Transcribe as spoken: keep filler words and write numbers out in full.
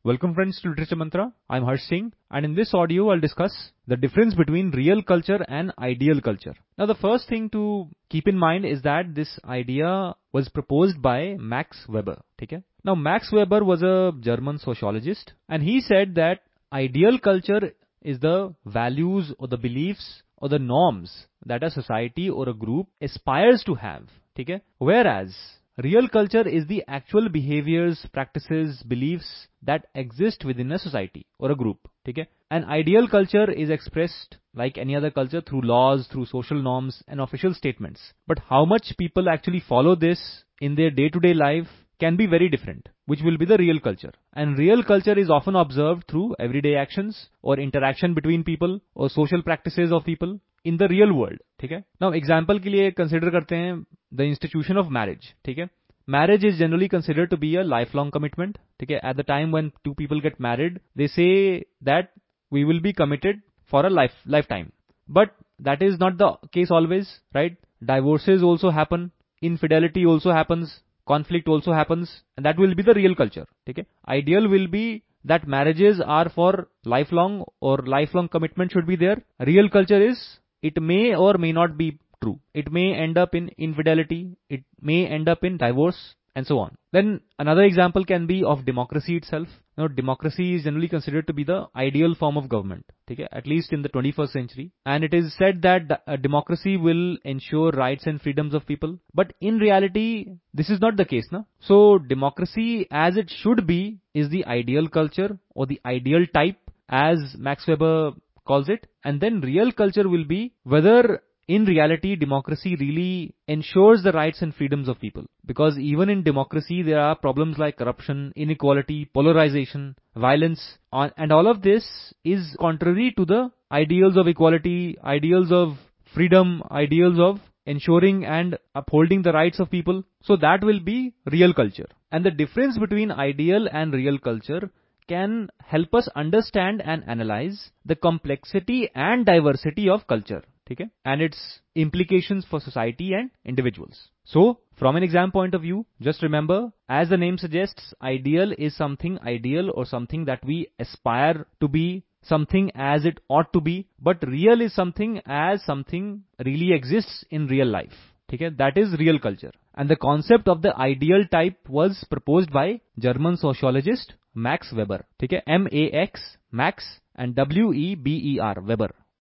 Welcome friends to Literature Mantra. I'm Harsh Singh, and in this audio I'll discuss the difference between real culture and ideal culture. Now the first thing to keep in mind is that this idea was proposed by Max Weber. Okay? Now Max Weber was a German sociologist, and he said that ideal culture is the values or the beliefs or the norms that a society or a group aspires to have. Okay? Whereas real culture is the actual behaviors, practices, beliefs that exist within a society or a group. Okay? An ideal culture is expressed like any other culture through laws, through social norms and official statements. But how much people actually follow this in their day-to-day life can be very different, which will be the real culture. And real culture is often observed through everyday actions or interaction between people or social practices of people in the real world. ठीक है? Now example के लिए consider करते हैं the institution of marriage. ठीक है? Marriage is generally considered to be a lifelong commitment. ठीक है? At the time when two people get married, they say that we will be committed for a life lifetime. But that is not the case always, right? Divorces also happen, infidelity also happens, conflict also happens, and that will be the real culture. Okay? Ideal will be that marriages are for lifelong or lifelong commitment should be there. Real culture is it may or may not be true. It may end up in infidelity, it may end up in divorce, and so on. Then another example can be of democracy itself. Now, democracy is generally considered to be the ideal form of government, okay, at least in the twenty-first century. And it is said that a democracy will ensure rights and freedoms of people. But in reality, this is not the case, no? So, democracy as it should be is the ideal culture or the ideal type as Max Weber calls it. And then real culture will be whether in reality, democracy really ensures the rights and freedoms of people. Because even in democracy, there are problems like corruption, inequality, polarization, violence, and all of this is contrary to the ideals of equality, ideals of freedom, ideals of ensuring and upholding the rights of people. So that will be real culture. And the difference between ideal and real culture can help us understand and analyze the complexity and diversity of culture. Okay? And its implications for society and individuals. So, from an exam point of view, just remember, as the name suggests, ideal is something ideal or something that we aspire to be, something as it ought to be, but real is something as something really exists in real life. Okay? That is real culture. And the concept of the ideal type was proposed by German sociologist Max Weber. Okay? M A X, Max, and W E B E R, Weber.